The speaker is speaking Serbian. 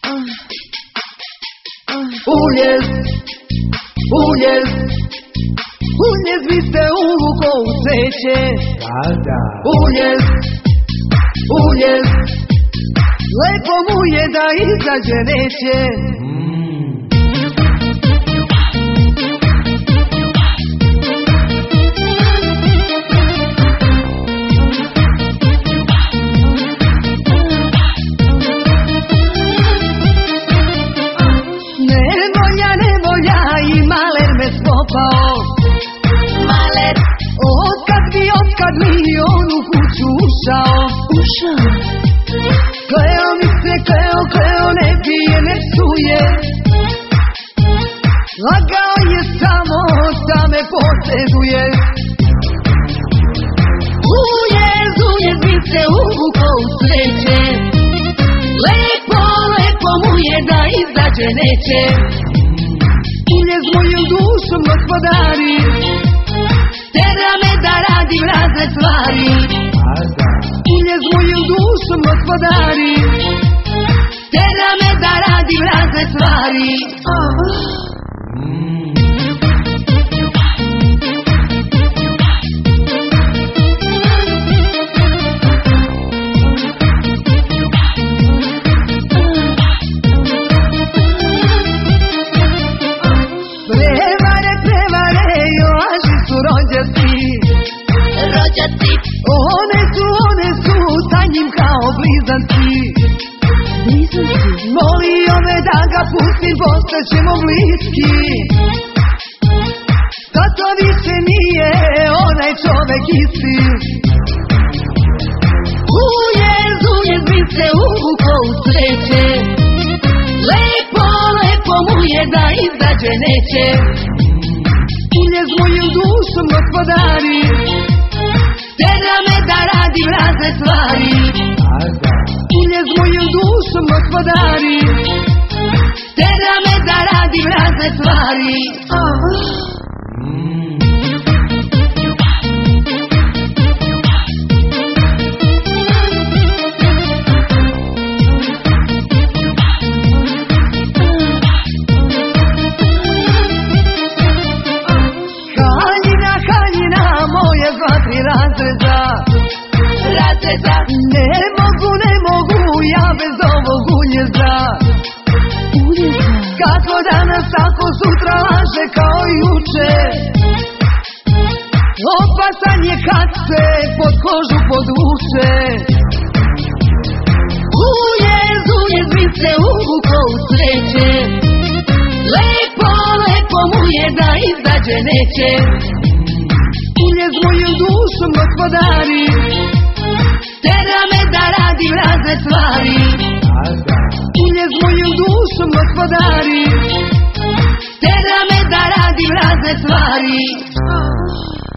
Uljez mi se uvukao u cveće. Uljez, lepo mu je da izađe neće. Nevolja i maler me spopao. Otkad mi on u kuću ušao. Kleo mi se, kleo, ne pije, ne psuje. Lagao je samo da me posjeduje. Uljez mi se uvukao u cveće. Lepo mu je da izađe neće. Uljez mojom dušom gospodari. Tera me da radim razne stvari. Uljez mojom dušom gospodari. Tera me da radim razne stvari. Prevare, joaži su rođaci. One su sa njim kao blizanci. Molio me da ga pustim, postaćemo bliski. Zato više nije onaj čovek isti. Uljez mi se uvukao u cveće. Lepo mu je da izađe neće. Uljez mojom dušom gospodari. Tera me da radim razne stvari. Uljez mojom dušom gospodari. Tera me da radim razne stvari. Haljina, moje dva, tri razreda. Ne mogu ja bez ovog uljeza. Kako danas, tako sutra laže kao juče. Opasan je kad se pod kožu podvuče. Uljez mi se uvukao u cveće. Lepo mu je da izađe neće. Uljez mojom dušom gospodari. Tera me da radim razne stvari. Uljez mojom dušom gospodari. Tera me da radim razne stvari.